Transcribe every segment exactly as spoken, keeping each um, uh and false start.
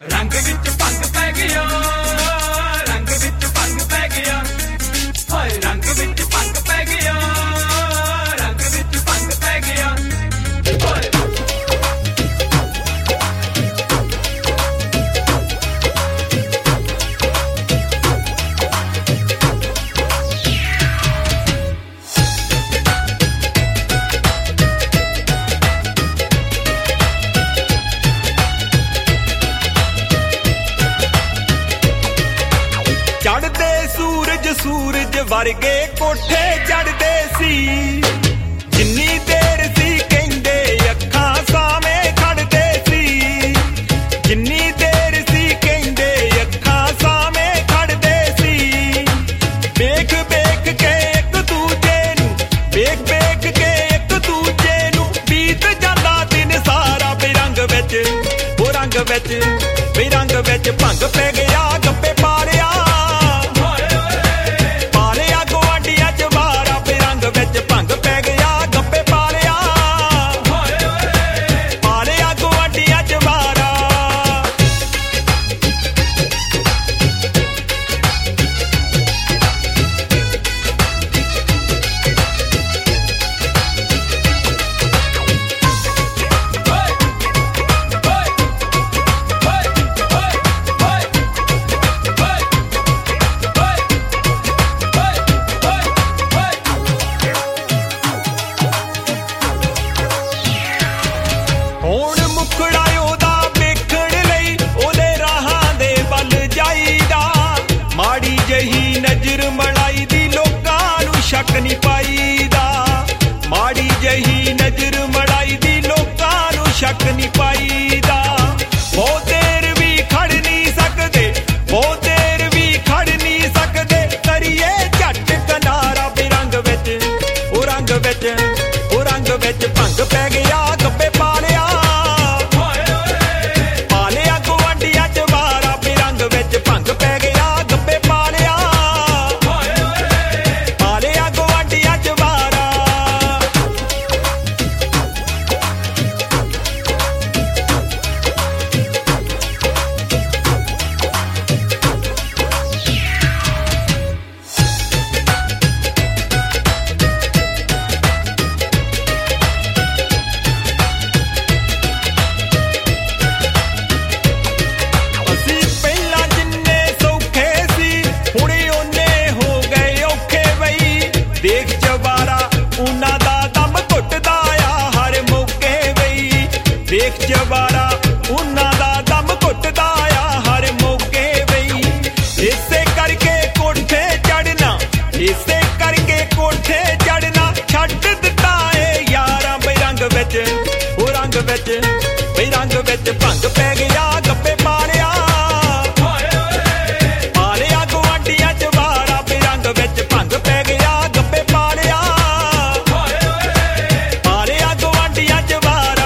रंग विच भंग पै गया, रंग विच भंग पै गया, हाय रंग विच भंग पै गया, रंग विच भंग पै गया, हाय। चढ़दे सूरज सूरज वर्गे कोठे चढ़दे सी, जिन्नी देर सी कहंदे अखां सामे खड़दे सी, जिन्नी देर सी कहंदे अखां सामे खड़दे सी। वेख वेख के एक दूजे नू, वेख वेख के एक दूजे नू बीत जांदा दिन सारा बेरंग विच, ओ रंग विच बेरंग विच भंग पै गया गप्पे पारिया, शक नहीं पाईदा, माड़ी जही नजर मड़ाई दी लोकां नू शक नहीं पाईदा। बहुत देर भी खड़ नहीं सकदे, बहुत देर भी खड़ नहीं सकदे, करिए झट कनारा बेरंग विच, ओ रंग विच, ओ रंग विच भंग पै गया गप्पे पालिया, पालिया गुआंढियां च वारा बेरंग विच भंग पै गया गप्पे पालिया। देख चबारा उन्हां दा दम घुटदा आ हर मौके वई, देख चबारा उन्हां दा दम घुटदा आ हर मौके वई। इसे करके कोठे चढ़ना, इसे करके कोठे चढ़ना छड्ड दित्ता ए यारां बेरंग विच, ओ रंग विच बेरंग विच भंग पै गया गप्पे पालिया, पालिया गुआंढियां च वारा बेरंग विच भंग पै गया गप्पे पालिया, पालिया गुआंढियां च वारा।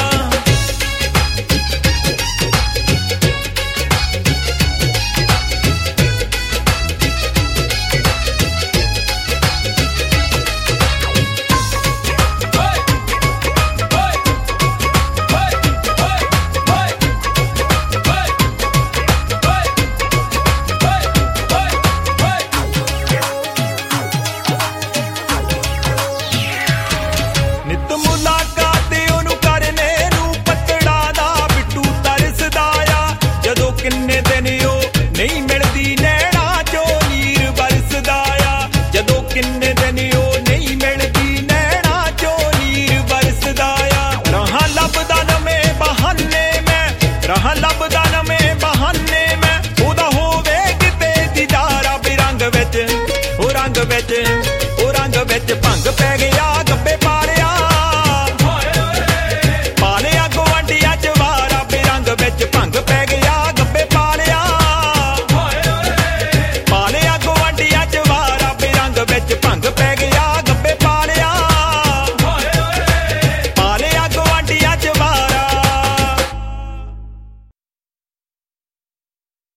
नित मुलाकात ओनू करने नू पतड़ा दा बिट्टू तरसदा आ, जदों किन्ने दिन ओ नहीं मिलदी नैणा चो नीर बरसदा आ, जदों किन्ने दिन ओ नहीं मिलदी नैणा चो नीर बरसदा आ। रहां लभदा नवें बहाने मैं, रहां लभदा नवें बहाने मैं, ओदा होवे किते दीदारा बेरंग विच, ओ रंग विच, ओ रंग विच भंग पै गया गप्पे